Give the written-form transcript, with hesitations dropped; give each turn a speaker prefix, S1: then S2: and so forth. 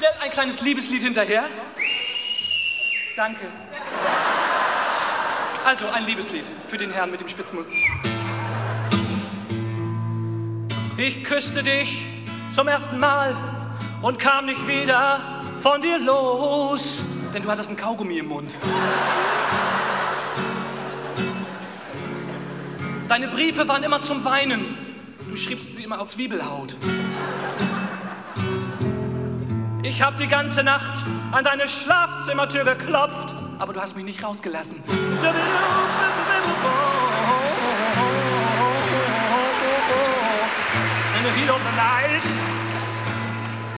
S1: Schnell ein kleines Liebeslied hinterher. Danke. Also, ein Liebeslied für den Herrn mit dem Spitzmund. Ich küsste dich zum ersten Mal und kam nicht wieder von dir los, denn du hattest ein Kaugummi im Mund. Deine Briefe waren immer zum Weinen. Du schriebst sie immer auf Zwiebelhaut. Ich hab die ganze Nacht an deine Schlafzimmertür geklopft, aber du hast mich nicht rausgelassen. In the heat of the night